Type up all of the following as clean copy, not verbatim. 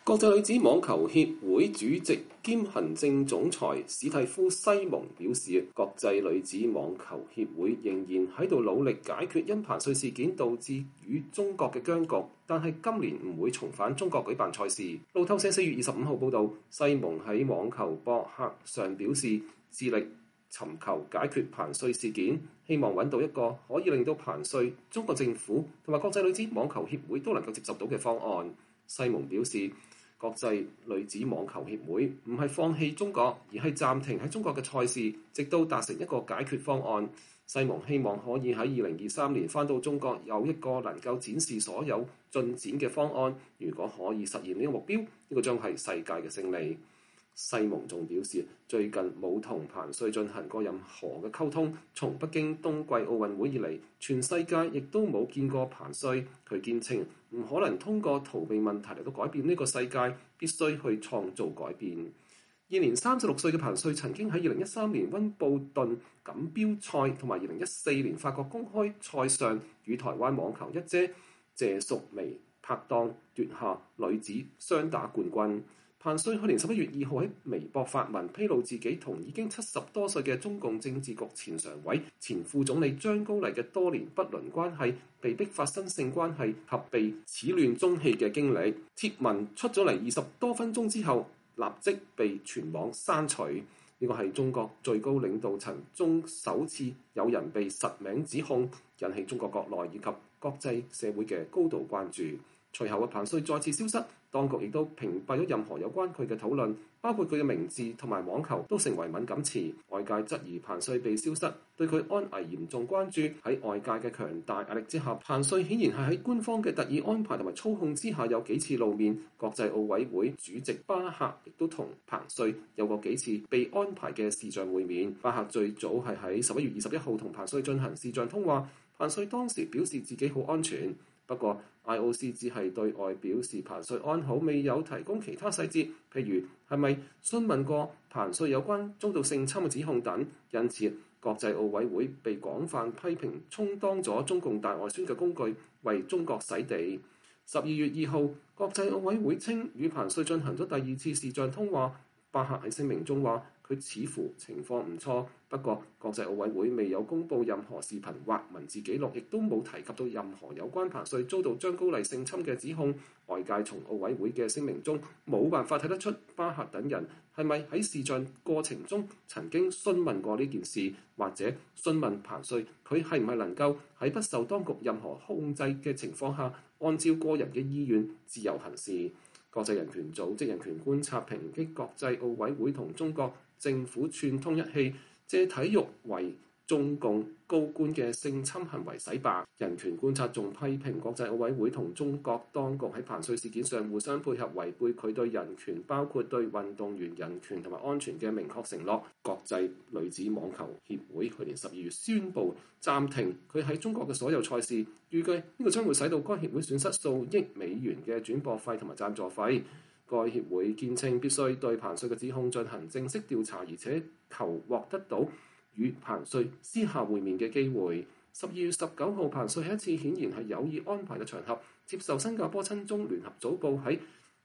國際女子網球協會主席兼行政總裁史蒂夫·西蒙表示，國際女子網球協會仍然喺度努力解決因彭帥事件導致與中國嘅僵局，但係今年唔會重返中國舉辦賽事。路透社4月25號報導，西蒙喺網球博客上表示，致力尋求解決彭帥事件，希望揾到一個可以令到彭帥、中國政府同埋國際女子網球協會都能夠接受到嘅方案。西蒙表示，國際女子網球協會唔係放棄中國，而係暫停喺中國嘅賽事，直到達成一個解決方案。西蒙希望可以喺2023年返到中國，有一個能夠展示所有進展嘅方案。如果可以實現呢個目標，呢個將係世界嘅勝利。西蒙仲表示，最近冇同彭帥進行過任何嘅溝通，從北京冬季奧運會以嚟，全世界亦都冇見過彭帥。佢堅稱唔可能通過逃避問題嚟到改變呢個世界，必須去創造改變。現年36歲嘅彭帥曾經喺2013年溫布頓錦標賽同埋2014年法國公開賽上與台灣網球一姐謝淑薇拍檔奪下女子雙打冠軍。彭帥去年11月2號喺微博發文披露自己同已經70多歲嘅中共政治局前常委、前副總理張高麗嘅多年不倫關係、被逼發生性關係及被始亂終棄嘅經歷。貼文出咗嚟20多分鐘之後，立即被全網刪除。呢個係中國最高領導層中首次有人被實名指控，引起中國國內以及國際社會嘅高度關注。隨後嘅彭帥再次消失，當局亦都屏蔽咗任何有關佢嘅討論，包括佢嘅名字同埋網球都成為敏感詞。外界質疑彭帥被消失，對佢安危嚴重關注。喺外界嘅強大壓力之下，彭帥顯然係喺官方嘅特意安排同埋操控之下有幾次露面。國際奧委會主席巴赫亦都同彭帥有過幾次被安排嘅視像會面。巴赫最早係喺11月21號同彭帥進行視像通話，彭帥當時表示自己好安全。不過 IOC 只係對外表示彭帥安好，未有提供其他細節，譬如係咪詢問過彭帥有關遭到性侵嘅指控等。因此，國際奧委會被廣泛批評充當咗中共大外宣嘅工具，為中國洗地。12月2號，國際奧委會稱與彭帥進行咗第二次視像通話。巴赫喺聲明中話，佢似乎情況唔錯，不過國際奧委會未有公布任何視頻或文字記錄，亦都冇提及到任何有關彭帥遭到張高麗性侵嘅指控。外界從奧委會嘅聲明中冇辦法睇得出巴赫等人係咪喺視像過程中曾經詢問過呢件事，或者詢問彭帥佢係唔係能夠喺不受當局任何控制嘅情況下，按照個人嘅意願自由行事。國際人權組織人權觀察抨擊國際奧委會同中國政府串通一氣，借體育為中共高官嘅性侵行為洗白。人權觀察仲批評國際奧委會同中國當局喺彭帥事件上互相配合，違背佢對人權，包括對運動員人權同埋安全嘅明確承諾。國際女子網球協會去年12月宣布暫停佢喺中國嘅所有賽事，預計呢個將會使到該協會損失數億美元嘅轉播費同埋贊助費。該協會堅稱必須對彭帥嘅指控進行正式調查，而且求獲得到與彭帥私下會面嘅機會。12月19號，彭帥喺一次顯然係有意安排嘅場合，接受新加坡親中聯合早報喺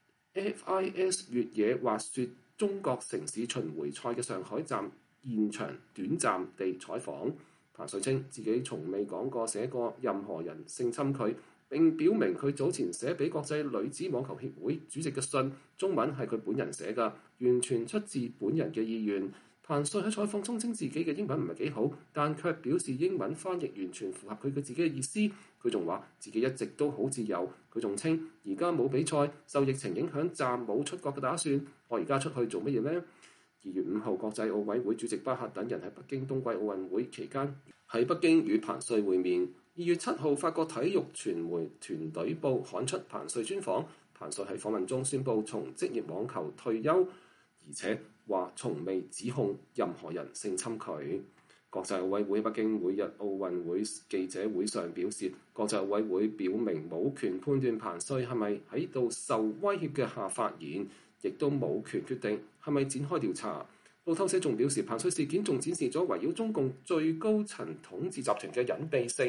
FIS 越野滑雪中國城市巡迴賽嘅上海站現場短暫地採訪。彭帥稱自己從未講過寫過任何人性侵佢，並表明佢早前寫俾國際女子網球協會主席嘅信，中文係佢本人寫㗎，完全出自本人嘅意願。彭帥喺採訪中稱自己嘅英文唔係幾好，但卻表示英文翻譯完全符合佢自己嘅意思。佢仲話自己一直都好自由。佢仲稱而家冇比賽，受疫情影響暫冇出國嘅打算。我而家出去做乜嘢呢？2月5號，國際奧委會主席巴赫等人喺北京冬季奧運會期間喺北京與彭帥會面。2月7號，法國體育傳媒團隊報刊出彭帥專訪。彭帥喺訪問中宣布從職業網球退休，而且話從未指控任何人性侵佢。國際奧委會北京每日奧運會記者會上表示，國際奧委會表明冇權判斷彭帥係咪喺度受威脅嘅下發言，亦都冇權決定係咪展開調查。路透社仲表示，彭帥事件仲展示咗圍繞中共最高層統治集團嘅隱蔽性。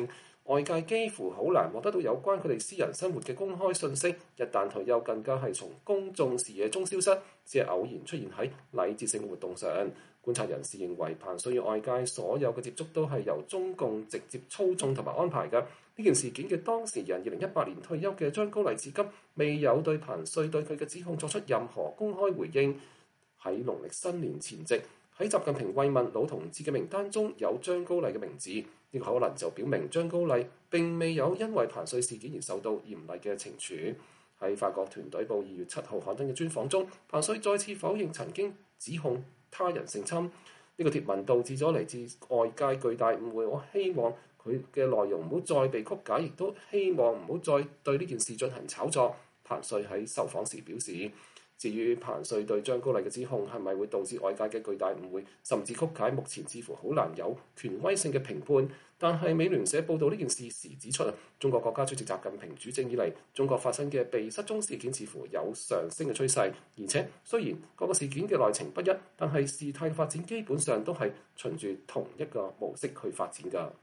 外界幾乎好難獲得到有關佢哋私人生活嘅公開信息。一旦退休，更加係從公眾視野中消失，只係偶然出現喺禮節性活動上。觀察人士認為，彭帥與外界所有嘅接觸都係由中共直接操縱同埋安排嘅。呢件事件嘅當事人2018年退休嘅張高麗至今未有對彭帥對佢嘅指控作出任何公開回應。喺農曆新年前夕，喺習近平慰問老同志嘅名單中有張高麗嘅名字，呢個可能就表明張高麗並未有因為彭帥事件而受到嚴厲嘅懲處。喺法國團隊報2月7號刊登嘅專訪中，彭帥再次否認曾經指控他人性侵。呢個貼文導致咗嚟自外界巨大誤會，我希望佢嘅內容唔好再被曲解，亦都希望唔好再對呢件事進行炒作。彭帥喺受訪時表示。至於彭帥對張高麗嘅指控係咪會導致外界嘅巨大誤會，甚至曲解，目前似乎好難有權威性嘅評判。但係美聯社報導呢件事時指出，中國國家主席習近平主政以嚟，中國發生嘅被失蹤事件似乎有上升嘅趨勢。而且雖然各個事件嘅內情不一，但係事態發展基本上都係循住同一個模式去發展㗎。